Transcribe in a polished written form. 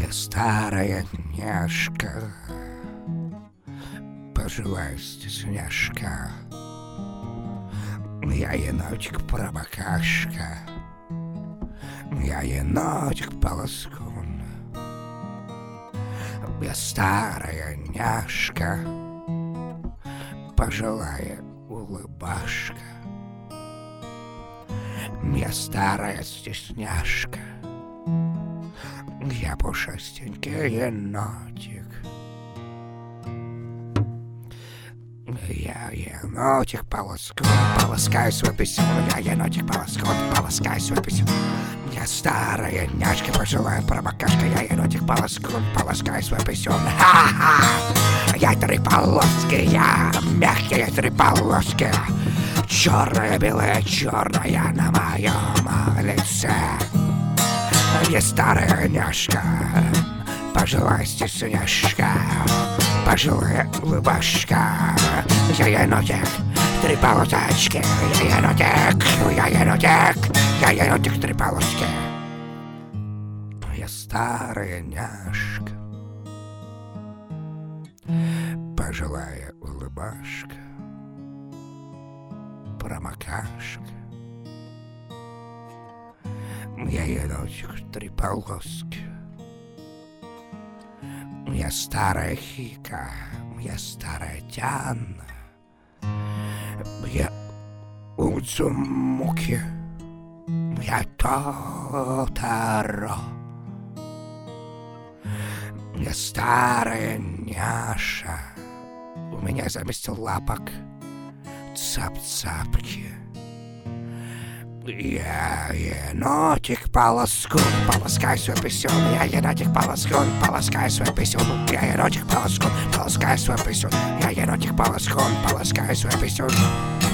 Я старая няшка, пожилая стесняшка, я енотик-пробокашка, я енотик-полоскун. Я старая няшка, пожилая улыбашка, я старая стесняшка, я пушистенький енотик. Я енотик-полоскун, полоскаю свой писюн. Я енотик-полоскун, полоскаю свой писюн. Я старая няшка, пожилая пробокашка, я енотик-полоскун, полоскаю свой писюн. Ха-ха! Я три полоски, я мягкие три полоски. Черная, белая, черная на моем лице. Я старая няшка, пожилая стесняшка, пожилая улыбашка. Я енотик, три полосочки. Я енотик, я енотик, я енотик, три полоски. Я старая няшка, пожилая улыбашка, промокашка. Я енотик, три полоски. Я старая хика, я старая Тиана, я Удзумуки, я Тотаро. Я старая няша, у меня замест лапок цап-цапки. Я енотик-полоскун, полоскай свой писюн. Я енотик-полоскун, полоскай свой писюн. Я енотик-полоскун, полоскай свой писюн. Я енотик-полоскун, полоскай свой писюн.